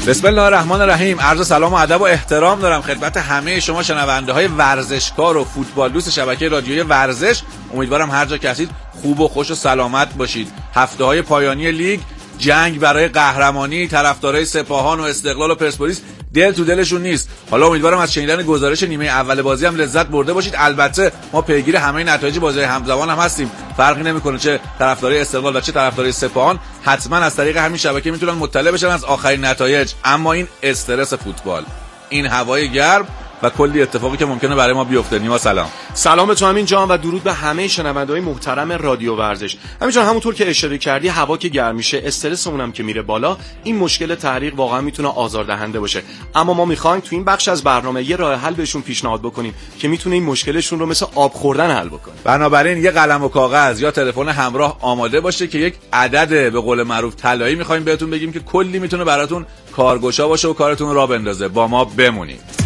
بسم الله الرحمن الرحیم. عرض سلام و ادب و احترام دارم خدمت همه شما شنونده های ورزشکار و فوتبال دوست شبکه رادیویی ورزش. امیدوارم هر جا که هستید خوب و خوش و سلامت باشید. هفته های پایانی لیگ، جنگ برای قهرمانی، طرفدارای سپاهان و استقلال و پرسپولیس دل تو دلشون نیست. حالا امیدوارم از شنیدن گزارش نیمه اول بازی هم لذت برده باشید. البته ما پیگیر همه نتایج بازی همزمان هم هستیم. فرقی نمیکنه چه طرفدارای استقلال و چه طرفدارای سپاهان، حتما از طریق همین شبکه میتونن مطلع بشن از آخرین نتایج. اما این استرس فوتبال، این هوای گرم و کلی اتفاقی که ممکنه برای ما بیفته. نیما سلام به تو همین جان و درود به همه شنونده‌های محترم رادیو ورزش. همینجان همونطور که اشاره کردی، هوا که گرم میشه، استرس اونم که میره بالا، این مشکل تحریق واقعا میتونه آزاردهنده باشه. اما ما میخوایم تو این بخش از برنامه یه راه حل بهشون پیشنهاد بکنیم که میتونه این مشکلشون رو مثل آب خوردن حل بکنه. بنابراین یه قلم و کاغذ یا تلفن همراه آماده باشه که یک عدد به قول معروف طلایی میخوایم بهتون بگیم که کلی میتونه براتون کارگشا باشه و کارتون رو راه بندازه. با ما بمونید.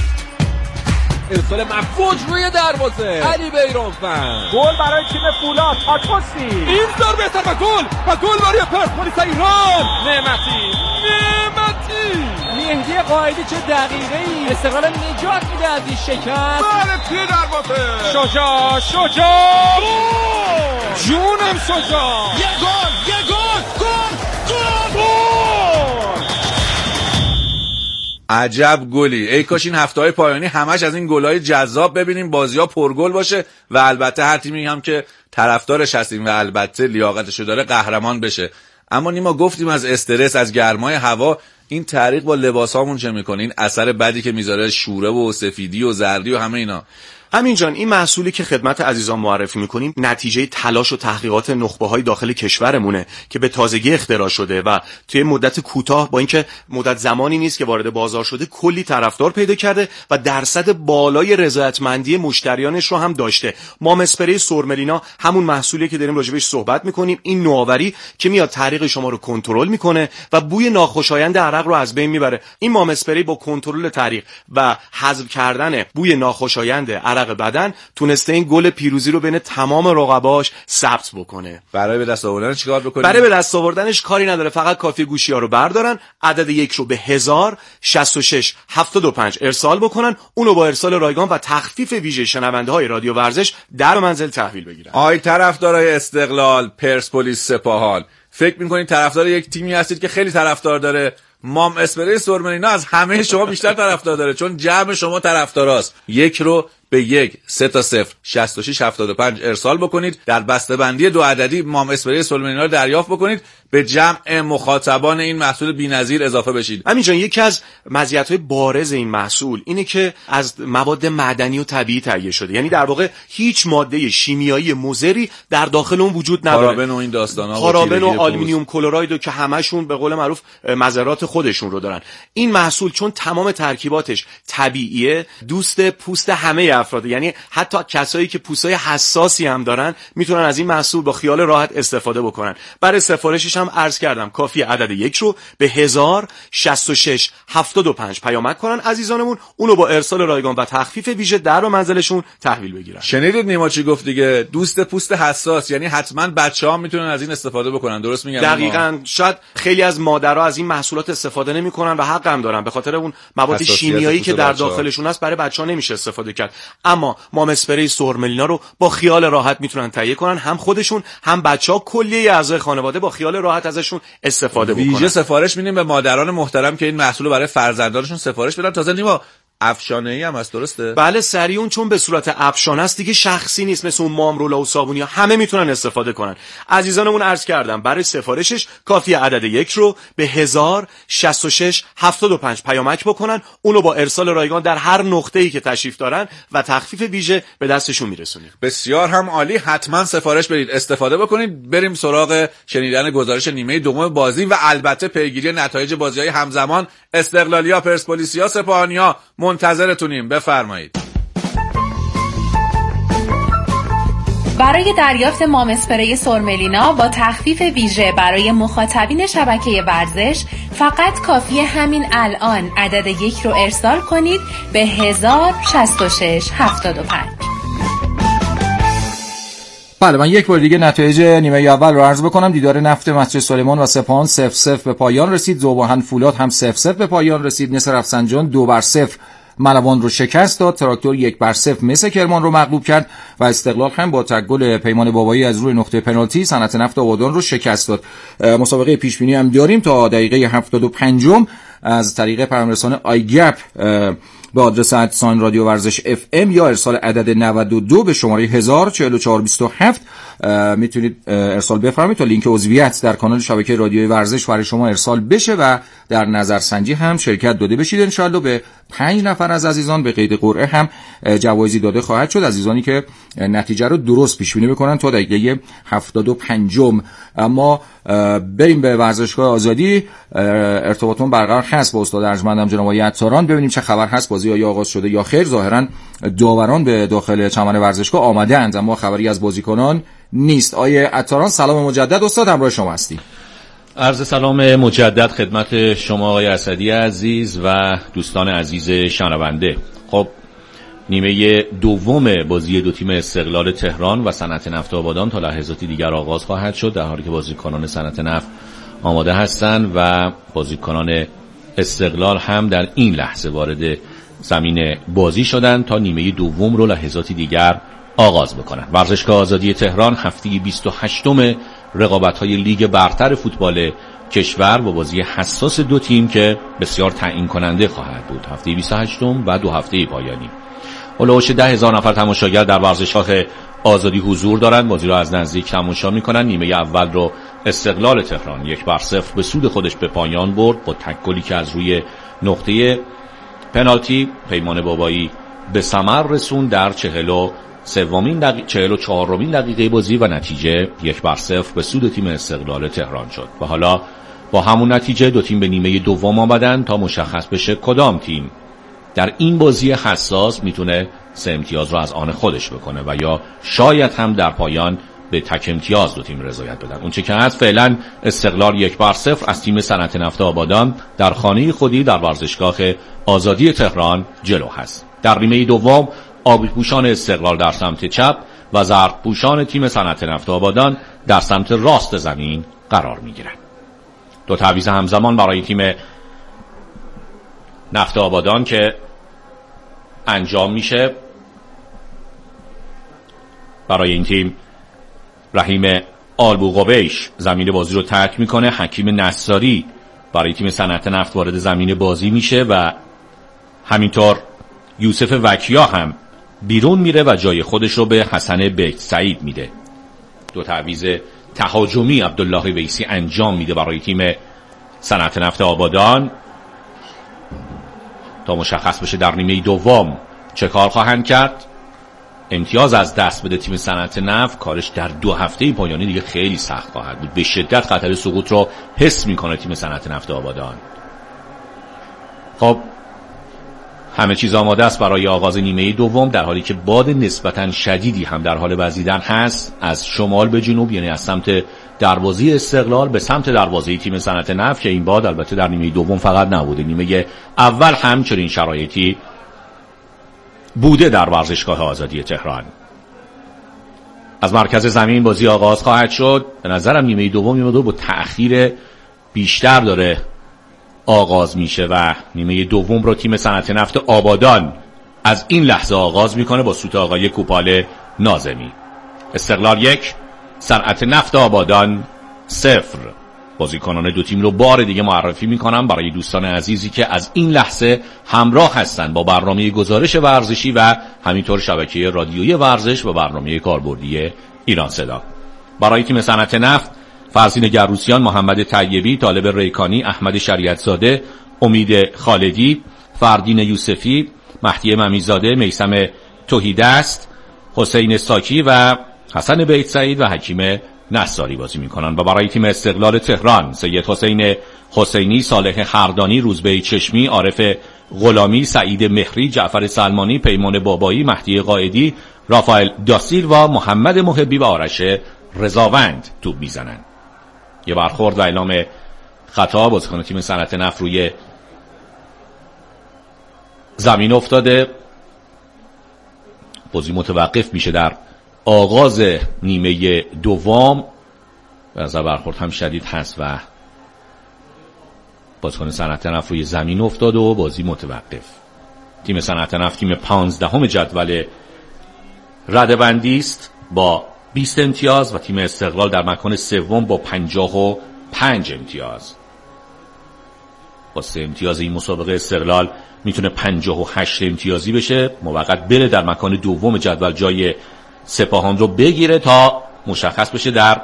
ارسال مفوج روی دروازه، علی بیرانفن، گل برای تیم فولاد، آتوسی، این دار بهتر و گل برای پرسپولیس ایران. نعمتی مهدی قائدی چه دقیقه‌ای استقلال نجات میده از این شکست. بله توی دروازه شجاع جونم شجاع، یه گل عجب گلی. ای کاش این هفته‌های پایانی همش از این گل‌های جذاب ببینیم، بازی‌ها پرگل باشه و البته هر تیمی هم که طرفدارش هستیم و البته لیاقتشو داره قهرمان بشه. اما نیما گفتیم از استرس، از گرمای هوا، این تحریق با لباسامون چه میکنه؟ این اثر بدی که میذاره، شوره و سفیدی و زردی و همه اینا. همین جان، این محصولی که خدمت عزیزان معرفی میکنیم نتیجه تلاش و تحقیقات نخبه‌های داخل کشورمونه که به تازگی اختراع شده و توی مدت کوتاه، با اینکه مدت زمانی نیست که وارد بازار شده، کلی طرفدار پیدا کرده و درصد بالای رضایتمندی مشتریانش رو هم داشته. مام اسپری سورملینا همون محصولی که داریم راجبش صحبت میکنیم. این نوآوری که میاد تحریق شما رو کنترل میکنه و بوی ناخوشایند عرق رو از بین میبره. این مام اسپری با کنترل تحریق و حذف کردن بوی ناخوشایند عرق بدن تونسته این گل پیروزی رو بین تمام رقباش ثبت بکنه. برای به دست آوردنش چیکار بکنیم؟ برای به دست آوردنش کاری نداره، فقط کافیه گوشی‌ها رو بردارن، عدد 1 رو به 1000-66-75 ارسال بکنن، اونو با ارسال رایگان و تخفیف ویژه شنونده‌های رادیو ورزش در منزل تحویل بگیرن. آی طرفدارای استقلال، پرسپولیس، سپاهان، فکر می‌کنید طرفدار یک تیمی هستید که خیلی طرفدار داره؟ مام اسپری سورملینا از همه شما بیشتر طرفدار داره، چون جمع شما طرفداراست. 1 رو به 1-3-0-66-75 ارسال بکنید، در بسته‌بندی 2 عددی مام اسپری سورملینا رو دریافت بکنید، به جمع مخاطبان این محصول بی‌نظیر اضافه بشید. همینجان یکی از مزیت‌های بارز این محصول اینه که از مواد معدنی و طبیعی تهیه شده، یعنی در واقع هیچ ماده شیمیایی مضری در داخل اون وجود نداره. پارابن و این داستانا، پارابن و آلومینیوم کلراید که همشون به قول معروف مضرات خودشون رو دارن. این محصول چون تمام ترکیباتش طبیعیه، دوست پوست همه افراد، یعنی حتی کسایی که پوستای حساسی هم دارن میتونن از این محصول با خیال راحت استفاده بکنن. برای سفارشش هم عرض کردم کافیه عدد 1 رو به 1000-66-75 پیامک کنن عزیزانمون، اونو با ارسال رایگان و تخفیف ویژه در و منزلشون تحویل بگیرن. شنیدید نیما چی گفت دیگه؟ دوست پوست حساس، یعنی حتما بچه‌ها میتونن از این استفاده بکنن. درست میگم؟ دقیقاً. شاید خیلی از مادرها از این محصولات استفاده نمیکنن و حق هم دارن، به خاطر اون مواد شیمیایی که در داخلشون هست برای بچه‌ها نمیشه استفاده کرد. اما مام اسپری سورملینا رو با خیال راحت میتونن تهیه کنن، هم خودشون هم بچه‌ها، کلیه اعضای خانواده با خیال راحت ازشون استفاده بکنن. ویژه سفارش میدیم به مادران محترم که این محصول رو برای فرزندانشون سفارش بدن. تازه نیما افشانه‌ای هم هست، درسته؟ بله سریعون، چون به صورت افشانه است دیگه شخصی نیست، مثل اون مامرولا و صابونی ها همه میتونن استفاده کنن. عزیزانمون عرض کردم برای سفارشش کافیه عدد 1 رو به 1000-66-75 پیامک بکنن، اونو با ارسال رایگان در هر نقطه‌ای که تشریف دارن و تخفیف ویژه به دستشون میرسونیم. بسیار هم عالی، حتما سفارش بدید، استفاده بکنید. بریم سراغ شنیدن گزارش نیمه دوم بازی و البته پیگیری نتایج بازی‌های همزمان. استقلالیا، پرسپولیسیا، سپاهانیا منتظرتونیم. بفرمایید. برای دریافت مام اسپری سورملینا با تخفیف ویژه برای مخاطبین شبکه ورزش فقط کافیه همین الان عدد 1 رو ارسال کنید به 1000-66-75. بله، من یک بار دیگه نتایج نیمه اول رو عرض بکنم. دیدار نفت مسجد سلیمان و سپاهان 0-0 به پایان رسید. ذوباهن فولاد هم 0-0 به پایان رسید. نصر رفسنجان 2-0 ملوان رو شکست داد. تراکتور 1-0 مس کرمان رو مغلوب کرد و استقلال هم با تک گل پیمان بابایی از روی نقطه پنالتی صنعت نفت آبادان رو شکست داد. مسابقه پیش بینی هم داریم تا دقیقه 75 از طریق پیامرسان آیگپ به آدرس ادسان رادیو ورزش FM یا ارسال عدد 92 به شماره 104427 میتونید ارسال بفرمایید تا لینک عضویت در کانال شبکه رادیوی ورزش برای شما ارسال بشه و در نظرسنجی هم شرکت داده بشید. انشالله به 5 نفر از عزیزان به قید قرعه هم جوایزی داده خواهد شد. عزیزانی که نتیجه رو درست پیش بینی بکنن تا دقیقه 75. اما بریم به ورزشگاه آزادی. ارتباطمون برقرار هست با استاد ارجمندم جناب آقای عطاران، ببینیم چه خبر هست. بازی آیا آغاز شده یا خیر؟ ظاهرا داوران به داخل چمن ورزشگاه آمده‌اند اما خبری از بازیکنان نیست. آقای عطاران سلام مجدد. استاد همراه شما هستیم. عرض سلام مجدد خدمت شما آقای اسدی عزیز و دوستان عزیز شنونده. خب نیمه دوم بازی دو تیم استقلال تهران و صنعت نفت آبادان تا لحظاتی دیگر آغاز خواهد شد، در حالی که بازیکنان صنعت نفت آماده هستند و بازیکنان استقلال هم در این لحظه وارد زمین بازی شدند تا نیمه دوم رو لحظاتی دیگر آغاز بکنند. ورزشگاه آزادی تهران هفته 28م رقابت‌های لیگ برتر فوتبال کشور با بازی حساس دو تیم که بسیار تعیین کننده خواهد بود. هفته 28م و 2 هفته پایانی. هولوش 10,000 نفر تماشاگر در ورزشگاه آزادی حضور دارند. بازی را از نزدیک تماشا می‌کنند. نیمه اول رو استقلال تهران 1-0 به سود خودش به پایان برد با تک گلی که از روی نقطه پنالتی پیمان بابایی به ثمر رسوند در 44مین دقیقه بازی و نتیجه 1-0 به سود تیم استقلال تهران شد. و حالا با همون نتیجه دو تیم به نیمه دوم آمدن تا مشخص بشه کدام تیم در این بازی حساس میتونه 3 امتیاز رو از آن خودش بکنه و یا شاید هم در پایان به تک امتیاز دو تیم رضایت بدن. اون چه که هست فعلا استقلال 1-0 از تیم صنعت نفت آبادان در خانه خودی در ورزشگاه آزادی تهران جلو هست. در نیمه دوم آبی پوشان استقلال در سمت چپ و زرد پوشان تیم صنعت نفت آبادان در سمت راست زمین قرار میگیرند. دو تعویض همزمان برای تیم نفت آبادان که انجام میشه. برای این تیم رحیم آلبوقویش زمین بازی رو ترک میکنه. حکیم نصاری برای تیم صنعت نفت وارد زمین بازی میشه و همینطور یوسف وکیا هم بیرون میره و جای خودش رو به حسن بیت سعید میده. دو تعویض تهاجمی عبدالله ویسی انجام میده برای تیم صنعت نفت آبادان تا مشخص بشه در نیمه دوم چه کار خواهند کرد. امتیاز از دست بده تیم صنعت نفت کارش در 2 هفته پایانی دیگه خیلی سخت خواهد بود. به شدت خطر سقوط رو حس میکنه تیم صنعت نفت آبادان. خب همه چیز آماده است برای آغاز نیمه دوم، در حالی که باد نسبتاً شدیدی هم در حال وزیدن هست از شمال به جنوب، یعنی از سمت دروازه استقلال به سمت دروازه تیم صنعت نفت، که این باد البته در نیمه دوم فقط نبوده، نیمه اول هم چنین شرایطی بوده در ورزشگاه آزادی تهران. از مرکز زمین بازی آغاز خواهد شد. به نظرم نیمه دوم با تأخیر بیشتر داره آغاز میشه و نیمه دوم رو تیم صنعت نفت آبادان از این لحظه آغاز میکنه با سوت آقای کوپال ناظمی. استقلال 1، صنعت نفت آبادان 0. بازیکنان دو تیم رو بار دیگه معرفی میکنم برای دوستان عزیزی که از این لحظه همراه هستند با برنامه گزارش ورزشی و همینطور شبکه رادیویی ورزش و برنامه کاربردی ایران صدا. برای تیم صنعت نفت فرزین گروسیان، محمد طیبی، طالب ریکانی، احمد شریعت زاده، امید خالدی، فردین یوسفی، مهدی ممیزاده، میثم توحیدست، حسین ساکی و حسن بیت سعید و حکیم نصاری بازی میکنن. و برای تیم استقلال تهران سید حسین حسینی، صالح خردانی، روزبه چشمی، عارف غلامی، سعید مهری، جعفر سلمانی، پیمان بابایی، مهدی قائدی، رافائل داسیل و محمد محبی و آرش رضاوند توپ میزنن. یه برخورد و اعلام خطا، بازیکن تیم صنعت نفت روی زمین افتاده. بازی متوقف میشه در آغاز نیمه دوم از برخورد هم شدید هست و بازیکن صنعت نفت روی زمین افتاد و بازی متوقف. تیم صنعت نفت تیم 15 جدول رده‌بندی است با 20 امتیاز و تیم استقلال در مکان سوم با 55 امتیاز. با 3 امتیاز این مسابقه استقلال میتونه 58 امتیازی بشه، موقت بره در مکان دوم جدول جای سپاهان رو بگیره تا مشخص بشه در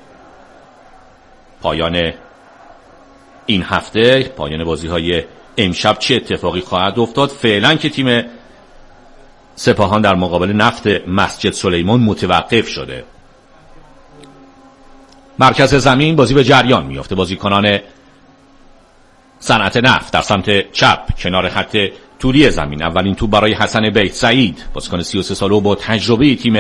پایان این هفته، پایان بازی‌های امشب چه اتفاقی خواهد افتاد. فعلا که تیم سپاهان در مقابل نفت مسجد سلیمان متوقف شده. مرکز زمین بازی به جریان میافته. بازیکنان صنعت نفت در سمت چپ کنار خط طولی زمین. اولین توپ برای حسن بیت سعید، بازیکن 33 ساله و با تجربه تیم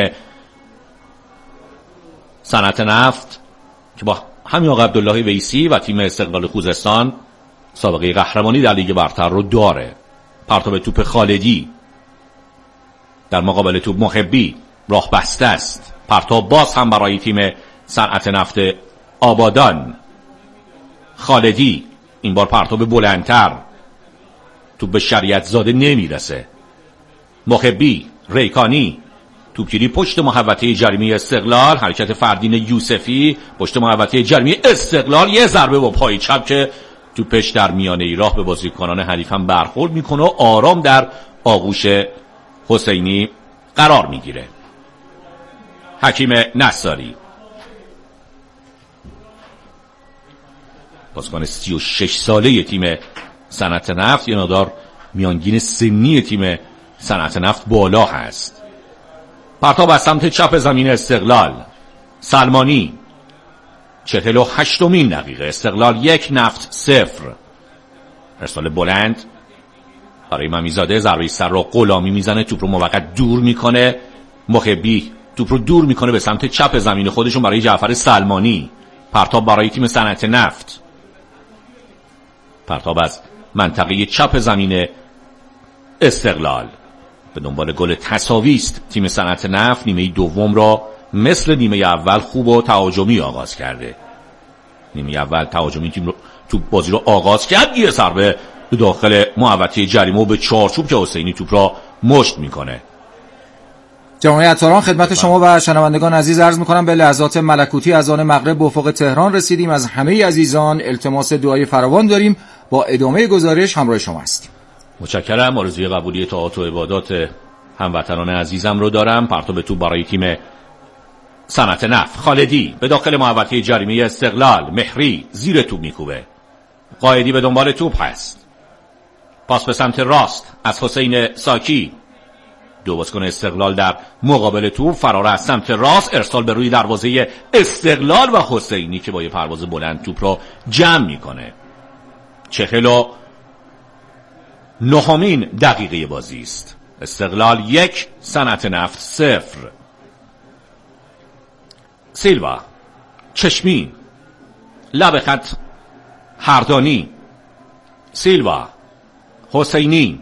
صنعت نفت که با همین آقا عبدالله ویسی و تیم استقلال خوزستان سابقه قهرمانی در لیگ برتر رو داره. پرتاب توپ خالدی در مقابل توپ محبی، راه بسته است. پرتاب باز هم برای تیم صنعت نفت آبادان. خالدی این بار پرتاب بلندتر، توپ به شریعت زاده نمیرسه. محبی، ریکانی، توپگیری پشت محوطه جریمه استقلال، حرکت فردین یوسفی پشت محوطه جریمه استقلال، یه ضربه با پای چپ که توپش در میانه راه به بازیکنان حریف هم برخورد میکنه و آرام در آغوش حسینی قرار میگیره. حکیم نصاری، بازیکن 36 ساله تیم صنعت نفت، یه مقدار میانگین سنی تیم صنعت نفت بالا هست. پرتاب از سمت چپ زمین استقلال. سلمانی 48مین دقیقه، استقلال 1 نفت 0. ارسال بلند برای ممیزاده، ضربه سر را غلامی میزنه، توپ رو موقت دور میکنه. محبی توپ رو دور میکنه به سمت چپ زمین خودشون برای جعفر سلمانی. پرتاب برای تیم صنعت نفت. پرتاب از منطقه چپ زمین استقلال. به دنبال گل تساوی است تیم صنعت نفت. نیمه دوم را مثل نیمه اول خوب و تهاجمی آغاز کرده. نیمه اول تهاجمی تیم رو توپ بازی رو آغاز کرد، یه ضربه به داخل محوطه جریمه و به چارچوب که حسینی توپ را مشت میکنه. جناب عطاران، خدمت شما و شنوندگان عزیز عرض میکنم به لحظات ملکوتی از آن مغرب به افق تهران رسیدیم. از همه عزیزان التماس دعای فراوان داریم. با ادامه گزارش همراه شما هستیم. متشکرم. آرزوی قبولی طاعات و عبادات هموطنان عزیزم رو دارم. پرتاب توپ برای تیم صنعت نفت. خالدی به داخل محوطه جریمه استقلال. مهری زیر توپ میکوبه. قائدی به دنبال توپ هست. پاس به سمت راست از حسین ساکی. دو بازیکن استقلال در مقابل توپ. فرار از سمت راست، ارسال به روی دروازه استقلال و حسینی که با یه پرواز بلند توپ را جمع میکنه. 49مین دقیقه بازی است. استقلال 1 صنعت نفت 0. سیلوا، چشمی، لب خط هردانی. سیلوا، حسینی،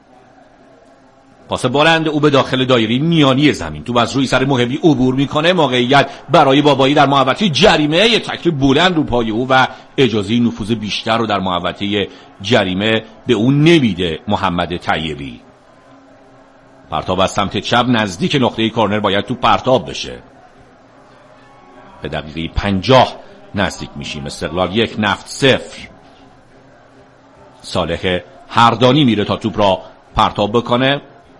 پاس بلند او به داخل دایره میانی زمین. تو از روی سر محبی عبور میکنه. موقعیت برای بابایی در محوطه جریمه. یه تکل بلند رو پای او و اجازه نفوذ بیشتر رو در محوطه جریمه به اون نمیده محمد طیبی. پرتاب از سمت چپ نزدیک نقطه کورنر باید تو پرتاب بشه. به دقیقه 50 نزدیک میشیم. استقلال 1 نفت 0. صالح هردانی میره تا توپ را پرتاب بکنه.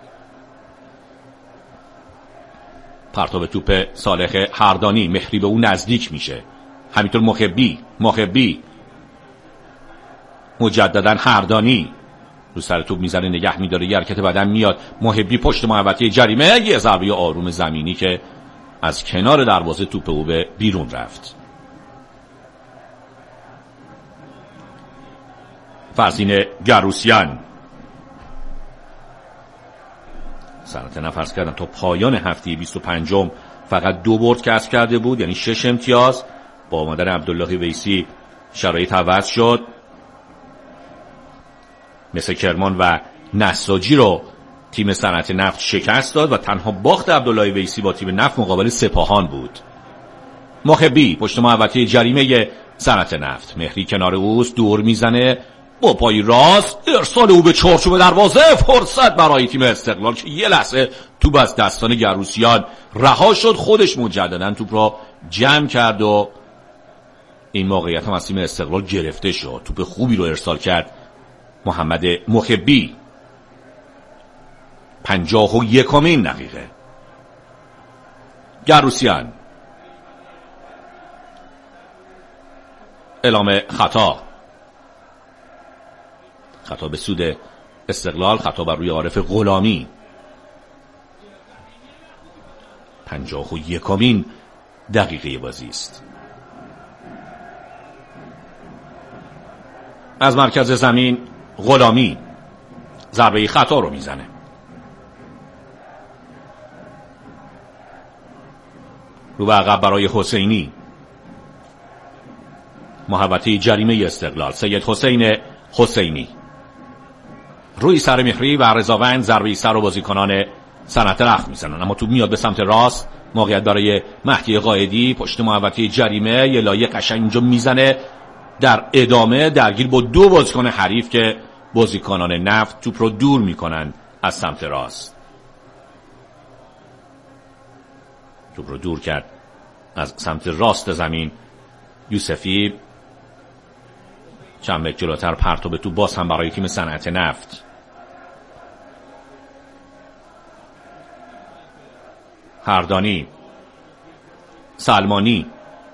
پرتاب توپ صالح هردانی، مهری به اون نزدیک میشه. همینطور محبی مجددا هردانی رو سر توپ میزنه، نگه میداره، یه حرکت بدن میاد. محبی پشت محوطه جریمه، یه ضربه آروم زمینی که از کنار دروازه توپ او به بیرون رفت. فرزین گروسیان. صنعت نفت فرض کردن تا پایان هفته 25 فقط 2 برد کسب کرده بود، یعنی 6 امتیاز. با آمدن عبدالله ویسی شرایط عوض شد. مثل کرمان و نساجی رو تیم صنعت نفت شکست داد و تنها باخت عبدالله ویسی با تیم نفت مقابل سپاهان بود. محبی پشت محوطه جریمه صنعت نفت، مهری کنار اوست دور میزنه با پای راست، ارسال او به چارچوب دروازه، فرصت برای تیم استقلال که یه لحظه توپ از دستان گروسیان رها شد، خودش مجددا توپ را جمع کرد و این موقعیت هم از تیم استقلال گرفته شد. توپ خوبی رو ارسال کرد محمد محبی. 51مین دقیقه. گروسیان اعلام خطا به سود استقلال، خطا بر روی عارف غلامی. 51مین دقیقه بازی است. از مرکز زمین غلامی ضربه خطا رو میزنه. رو به عقب برای حسینی، محوطه جریمه استقلال، سید حسین حسینی روی سر مهری و رضاوند ضربه سر رو بازیکنان صنعت نفت میزنن، اما توپ میاد به سمت راست. موقعیت برای مهدی قائدی پشت محوطه جریمه، یه لایه قشنگ اینجا میزنه. در ادامه درگیر با دو بازیکن حریف که بازیکنان نفت توپ رو دور میکنن از سمت راست. توپ رو دور کرد از سمت راست زمین یوسفی. چند متر جلوتر پرتاب توپ باز هم برای تیم صنعت نفت. هردانی، سلمانی،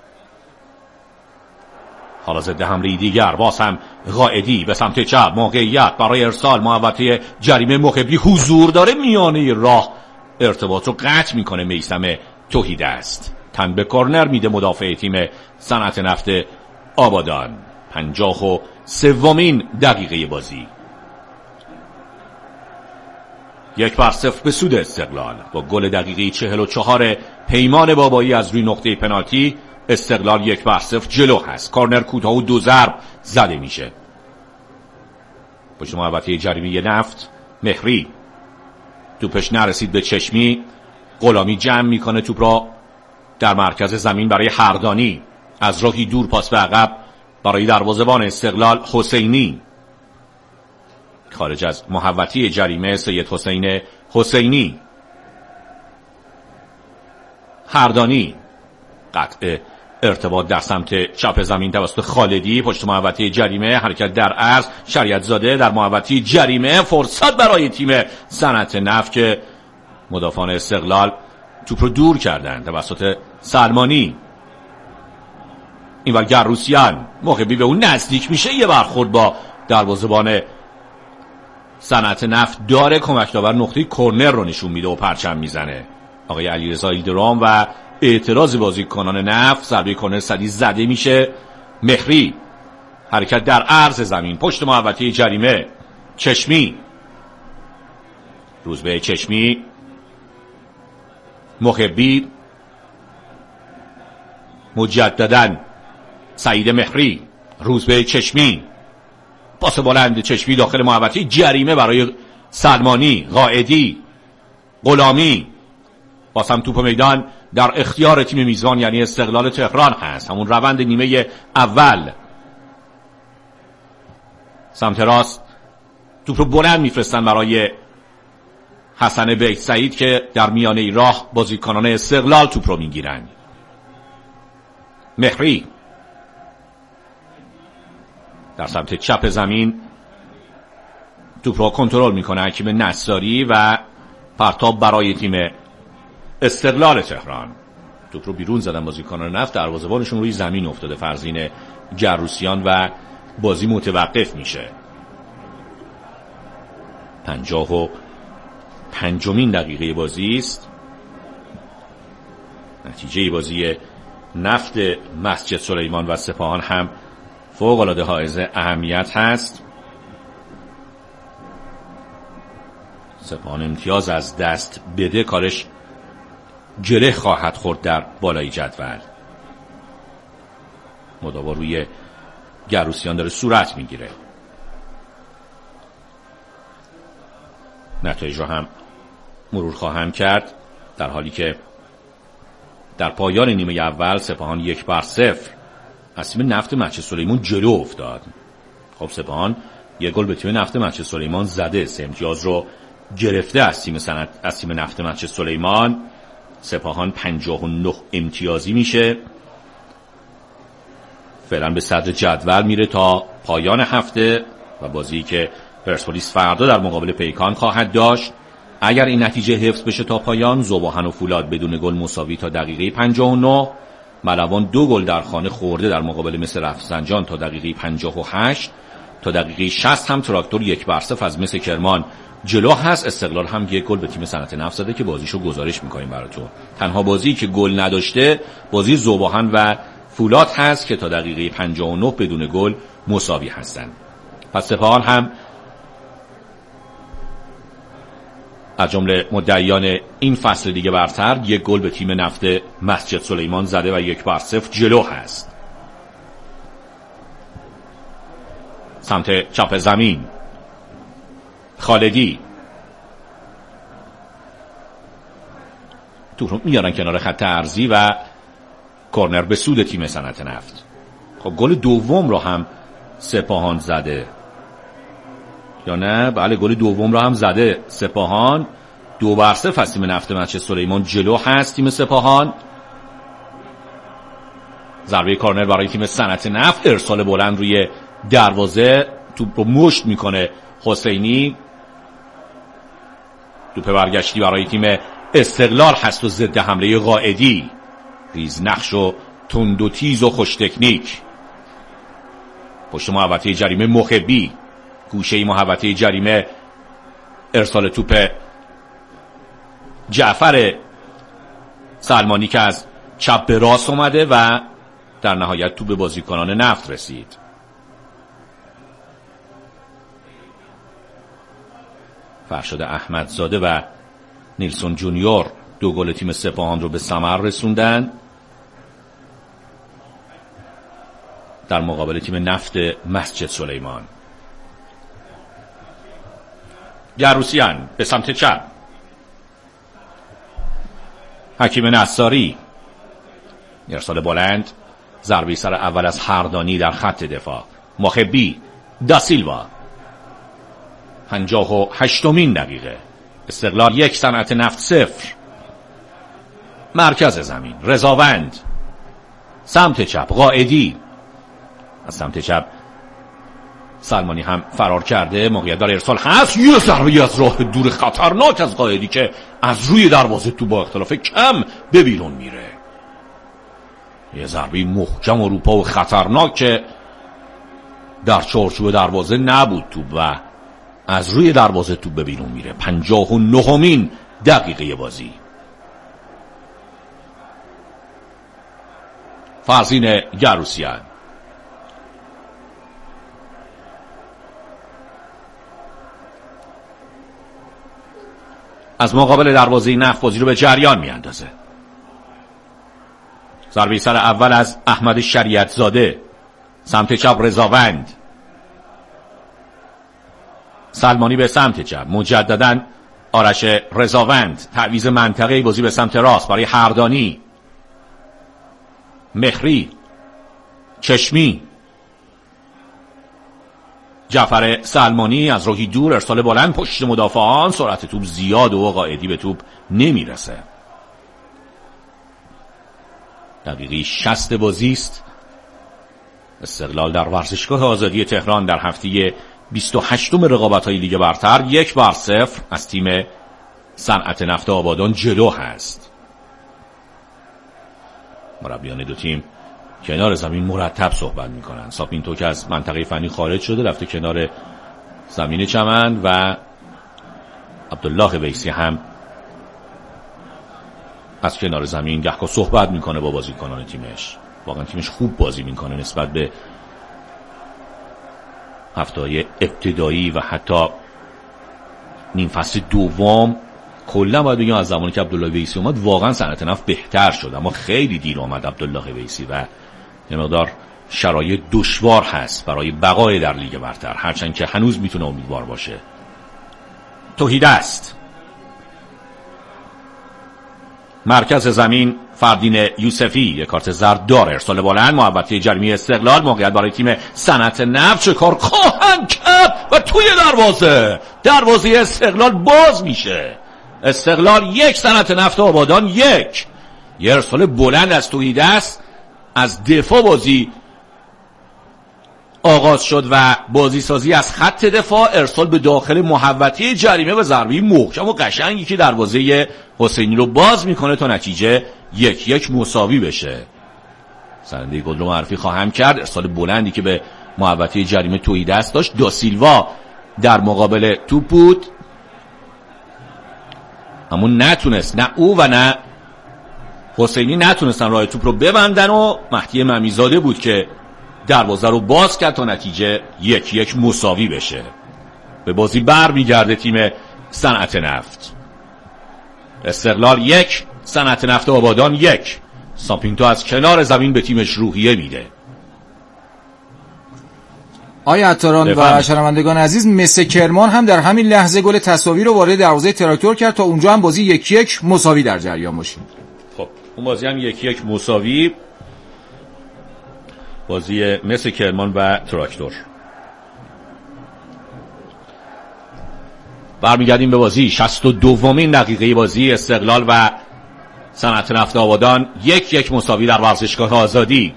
حالا ضد حمله دیگر باز هم قائدی به سمت چپ، موقعیت برای ارسال محوطه جریمه. محبی حضور داره میانه راه، ارتباط رو قطع میکنه میثم توحیدست. تن به کورنر میده مدافع تیم صنعت نفت آبادان. 53مین دقیقه بازی. 1-0 به سود استقلال. با گل دقیقه 44 پیمان بابایی از روی نقطه پنالتی استقلال 1-0 جلو هست. کورنر کوتاه و 2 ضرب زده میشه. پشت محوطه جریمه نفت مهری، توپش نرسید به چشمی. غلامی جمع میکنه توپ را در مرکز زمین برای هردانی، از راهی دور پاس به عقب برای دروازه‌بان استقلال حسینی. خارج از محوطه جریمه سید حسین حسینی. هردانی، قطع ارتباط در سمت چپ زمین توسط خالدی. پشت محوطه جریمه، حرکت در عرض، شریعت زاده در محوطه جریمه. فرصت برای تیم صنعت نفت که مدافعان استقلال توپ رو دور کردن توسط سلمانی. اینور گروسیان، محبی به اون نزدیک میشه، یه برخورد با دروازه‌بان صنعت نفت داره. کمک داور نقطه کورنر رو نشون میده و پرچم میزنه آقای علیرضا ایلدرام و اعتراض بازیکنان نفت. ضربه کورنر سدی زده میشه. مهری، حرکت در عرض زمین پشت محوطه جریمه. چشمی، روزبه چشمی، محبی، مجدداً سعید مهری، روزبه چشمی، پاس بلند چشمی داخل محوطه جریمه برای سلمانی. قائدی، غلامی. باز هم توپ میدان در اختیار تیم میزبان یعنی استقلال تهران هست. همون روند نیمه اول. سمت راست توپ رو بلند میفرستن برای حسن بیت سعید که در میانه راه بازیکنان استقلال توپ رو میگیرن. مهری در سمت چپ زمین توپ رو کنترل میکنه حکیم نصاری و پرتاب برای تیم استقلال تهران. توپ رو بیرون زدن بازیکنان نفت، دروازه‌بانشون روی زمین افتاده فرزین گروسیان و بازی متوقف میشه. 55مین دقیقه بازی است. نتیجه بازی نفت مسجد سلیمان و سپاهان هم فوق‌العاده حائز اهمیت هست. سپاهان امتیاز از دست بده کارش گره خواهد خورد در بالای جدول. مداوا روی گروسیان داره صورت میگیره. نتایج رو هم مرور خواهم کرد، در حالی که در پایان نیمه اول سپاهان 1-0 از تیم نفت مچ سلیمان جلو افتاد. خب سپاهان یک گل به تیم نفت مچ سلیمان زده، 3 امتیاز رو گرفته از تیم نفت مچ سلیمان. سپاهان 59 امتیازی میشه، فعلا به صدر جدول میره تا پایان هفته و بازی که پرسپولیس فردا در مقابل پیکان خواهد داشت. اگر این نتیجه حفظ بشه تا پایان، ذوباهن و فولاد بدون گل مساوی تا دقیقه 59، ملوان 2 گل در خانه خورده در مقابل مس رفسنجان تا دقیقه 58، تا دقیقه 60 هم تراکتور 1-0 از مس کرمان جلو هست. استقلال هم 1 گل به تیم صنعت نفت زده که بازیشو گزارش میکنیم براتون. تنها بازی که گل نداشته بازی ذوباهن و فولاد هست که تا دقیقه 59 بدون گل مساوی هستن. پس سپاهان هم از جمله مدعیان این فصل دیگه برتر 1 گل به تیم نفت مسجد سلیمان زده و 1-0 جلو هست. سمت چپ زمین خالدی تو رو میارن کنار خط عرضی و کورنر به سود تیم صنعت نفت. خب گل دوم رو هم سپاهان زده یا نه؟ بله، گل دوم رو هم زده سپاهان. 2-0 از تیم نفت مچ سلیمان جلو هست تیم سپاهان. ضربه کورنر برای تیم صنعت نفت، ارسال بلند روی دروازه، توپ رو مشت میکنه حسینی. توپ برگشتی برای تیم استقلال هست و ضد حمله قائدی، ریزنقش و تند و تیز و خوش تکنیک. پشت محوطه جریمه محبی، گوشه محوطه جریمه، ارسال توپ جعفر سلمانی که از چپ به راست اومده و در نهایت توپ به بازیکنان نفت رسید. فرشاد احمدزاده و نیلسون جونیور 2 گل تیم سپاهان رو به ثمر رسوندن در مقابل تیم نفت مسجد سلیمان. گروسیان به سمت چپ، حکیم نصاری، ارسال بلند، ضربه سر اول از حردانی در خط دفاع. محبی، داسیلوا. 58مین دقیقه، استقلال 1 صنعت نفت 0. مرکز زمین رضاوند، سمت چپ قائدی، از سمت چپ سلمانی هم فرار کرده، موقعیت داره ارسال هست، یه ضربه از راه دور خطرناک از قائدی که از روی دروازه تو با اختلاف کم به بیرون میره. یه ضربه محکم و روپا و خطرناک که در چارچوب دروازه نبود تو و از روی دروازه تو به بیرون میره. 59مین دقیقه بازی. فرزین گروسیان از مقابل دروازه نفت بازی رو به جریان میاندازه. ضربه سر اول از احمد شریعت زاده، سمت چپ رضاوند، سلمانی به سمت چپ، مجددا آرش رضاوند، تعویض منطقه بازی به سمت راست برای حردانی، مخری، چشمی، جعفر سلمانی از راهی دور، ارسال بلند پشت مدافعان، سرعت توپ زیاد و قائدی به توپ نمیرسه. دقیقه 60 بازی است. استقلال در ورزشگاه آزادی تهران در هفته 28 رقابت‌های لیگ برتر 1-0 از تیم صنعت نفت آبادان جلو هست. مربیان دو تیم کنار زمین مرتب صحبت میکنن. ساپینتو که از منطقه فنی خارج شده رفته کنار زمین چمن و عبدالله ویسی هم از کنار زمین گهگاه صحبت میکنه با بازیکنان تیمش. واقعا تیمش خوب بازی میکنه نسبت به هفته‌های ابتدایی و حتی نیم فصل دوم. کلا باید بگم از زمانی که عبدالله ویسی اومد واقعا صنعت نفت بهتر شد، اما خیلی دیر اومد عبدالله ویسی و یه مقدار شرایط دشوار هست برای بقای در لیگ برتر، هرچند که هنوز میتونه امیدوار باشه. توحیدست. مرکز زمین فردین یوسفی یک کارت زرد داره. ارسال بلند محوطه جریمه استقلال، موقعیت برای تیم صنعت نفت. چه کار خواهند کرد و توی دروازه استقلال باز میشه. استقلال 1، صنعت نفت آبادان 1. یه ارسال بلند از توحیدست، از دفاع بازی آغاز شد و بازی سازی از خط دفاع، ارسال به داخل محوطه جریمه و ضربه محکم و قشنگی که دروازه حسینی رو باز میکنه تا نتیجه 1-1 مساوی بشه. سرنده گل رو معرفی خواهم کرد. ارسال بلندی که به محوطه جریمه توحیدست داشت، داسیلوا در مقابل توپ بود، اما نتونست، نه او و نه حسینی نتونستن راه توپ رو ببندن و مهدی ممیزاده بود که دروازه رو باز کرد تا نتیجه 1-1 مساوی بشه. به بازی بر میگرده تیم صنعت نفت. استقلال 1، صنعت نفت آبادان 1. ساپینتو از کنار زمین به تیمش روحیه میده. آیا عطاران و شنوندگان عزیز، مس کرمان هم در همین لحظه گل تساوی رو وارد دروازه تراکتور کرد تا اونجا هم بازی 1-1 مساوی در جریان باشه. خب اون بازی هم 1-1 مساوی، بازی مس کرمان و تراکتور. برمیگردیم به بازی 62مین دقیقه بازی. استقلال و صنعت نفت آبادان 1-1 مساوی در ورزشگاه آزادی.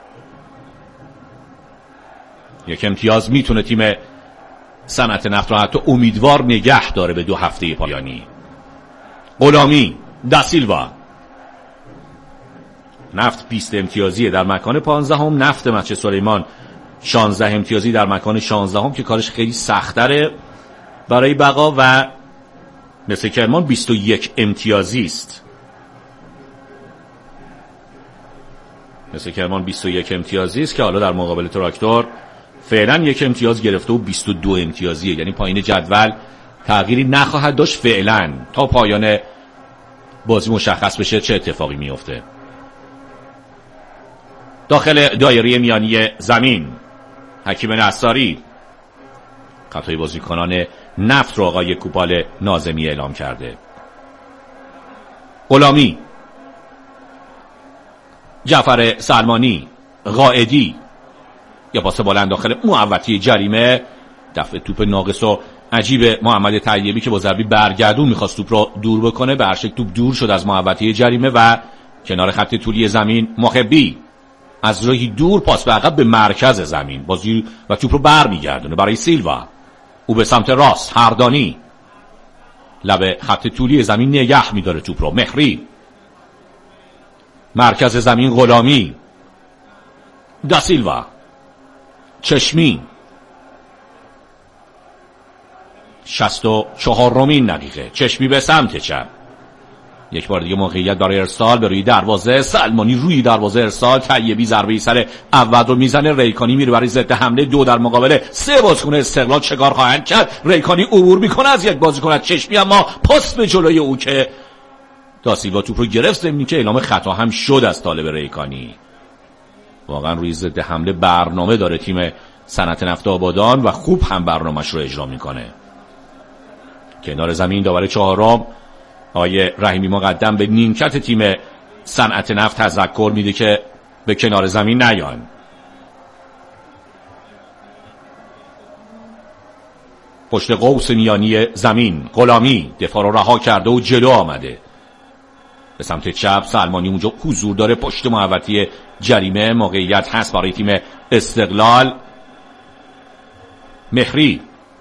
1 امتیاز میتونه تیم صنعت نفت رو حتی امیدوار نگه داره به 2 هفته پایانی. غلامی، داسیلوا. نفت 20 امتیازیه در مکان 15ام، نفت مچه سلیمان 16 امتیازی در مکان 16ام که کارش خیلی سخت‌تره برای بقا، و مثل کرمان 21 امتیازی است. مثل کرمان 21 امتیازی است که حالا در مقابل تراکتور فعلا 1 امتیاز گرفته و 22 امتیازیه، یعنی پایین جدول تغییری نخواهد داشت فعلا تا پایان بازی مشخص بشه چه اتفاقی میفته. داخل دایره میانی زمین حکیم نصاری خطای بازیکنان نفت رو آقای کوپال ناظمی اعلام کرده. غلامی، جعفر سلمانی، قائدی، یا پاس بلند داخل محوطه جریمه، دفع توپ ناقص و عجیب محمد طیبی که با ضربه برگردون میخواست توپ رو دور بکنه، به هر شکل توپ دور شد از محوطه جریمه و کنار خط طولی زمین محبی از راهی دور پاس به عقب به مرکز زمین بازی و توپ رو برمیگردونه برای سیلوا. او به سمت راست، هردانی لب خط طولی زمین نگه میداره توپ رو. مهری، مرکز زمین غلامی، داسیلوا، چشمی. 64مین دقیقه، چشمی به سمت چپ، یک بار دیگه موقعیت برای ارسال به روی دروازه. سلمانی روی دروازه ارسال، طیبی ضربه سر اول رو میزنه، ریکانی میره برای ضد حمله، 2 در مقابل 3 بازیکن استقلال چه کار خواهند کرد. ریکانی عبور میکنه از یک بازیکن از چشمی، اما پاس به جلوی او که داسیلوا توپ رو گرفت، ضمن که اعلام خطا هم شد از طالب ریکانی. واقعا روی ضد حمله برنامه داره تیم صنعت نفت آبادان و خوب هم برنامه‌اش رو اجرا میکنه. کنار زمین داور چهارم آقای رحیمی مقدم به نیمکت تیم صنعت نفت تذکر میده که به کنار زمین نیان. پشت قوس میانی زمین غلامی دفاع رو رها کرده و جلو آمده به سمت چپ. سلمانی اونجا حضور داره پشت محوطه جریمه، موقعیت هست برای تیم استقلال. مهری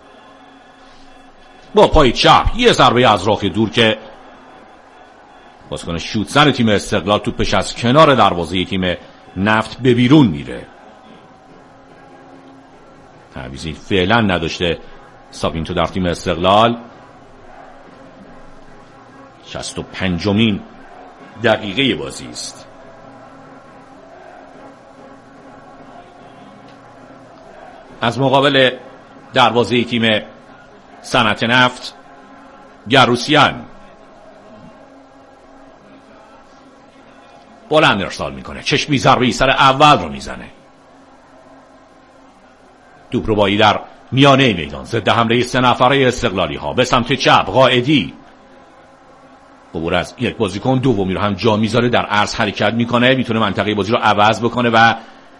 با پای چپ یه ضربه از راه دور که بازیکن شوتزن تیم استقلال توپش از کنار دروازه تیم نفت به بیرون میره. تعویضی فعلا نداشته ساپینتو در تیم استقلال. 65مین دقیقه بازی است. از مقابل دروازه تیم صنعت نفت گروسیان بلند ارسال میکنه، چشمی ضربه سر اول رو میزنه. توپ رو بایی در میانه میدان ضد حمله 3 نفره استقلالی ها به سمت چپ قائدی عبور از یک بازیکن، دومی رو هم جا میذاره، در عرض حرکت میکنه، میتونه منطقه بازی رو عوض بکنه و